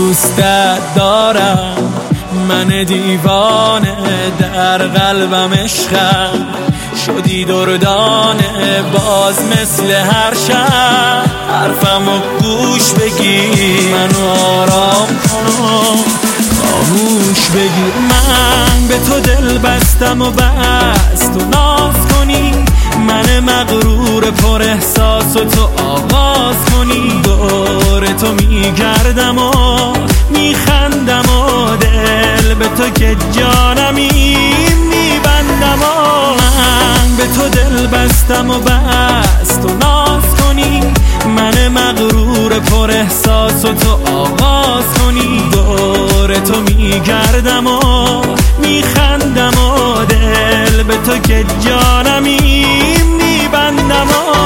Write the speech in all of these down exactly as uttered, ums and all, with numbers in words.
دوستت دارم، من دیوانه در قلبم عشقم، شدی دردانه باز مثل هر شب. حرفمو گوش بگیر، منو آرام کن، خاموش بگیر. من به تو دل بستم و بس تو ناز کنی، من مغرور پر احساس و تو آغاز کنی. دور تو میگردم و میخندم و دل به تو که جانمی میبندم و من به تو دل بستم و بس تو ناز کنی، من مغرور پر احساس و تو آغاز کنی. دور تو میگردم و میخندم و دل به تو که جانمی میبندم و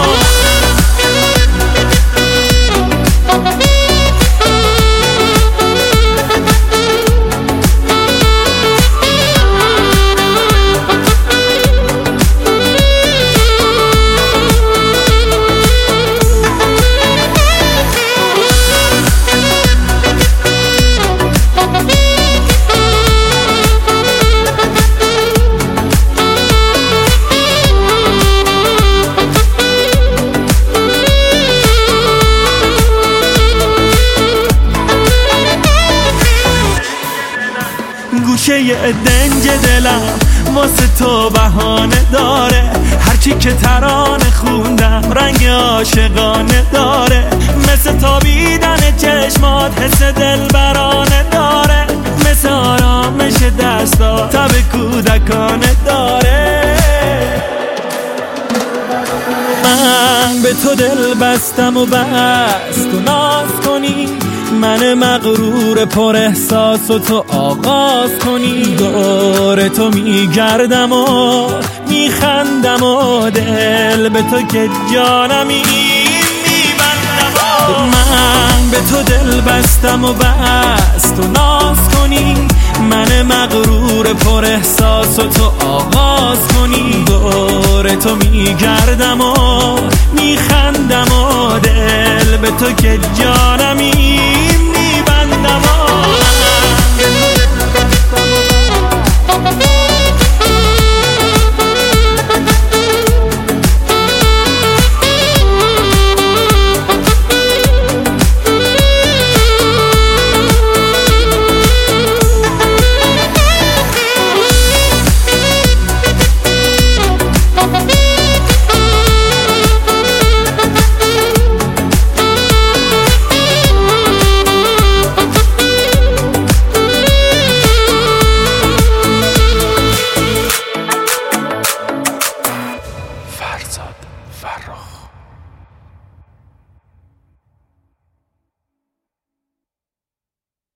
گوشه دنج دلم واسه تو بهانه داره، هرچی که ترانه خوندم رنگ عاشقانه داره. مثل تابیدن چشمات حس دلبرانه داره، مثل آرامش دستا تب کودکانه داره. من به تو دل بستم و بس تو ناز کنی، من مغرور پر احساس و تو آغاز کنی. دور تو میگردم و میخندم و دل به تو که جانمی میبندم و من به تو دل بستم و بس تو ناز کنی، من مغرور پر احساس و تو آغاز کنی. دور تو میگردم و میخندم و دل به تو که جانمی میبندم و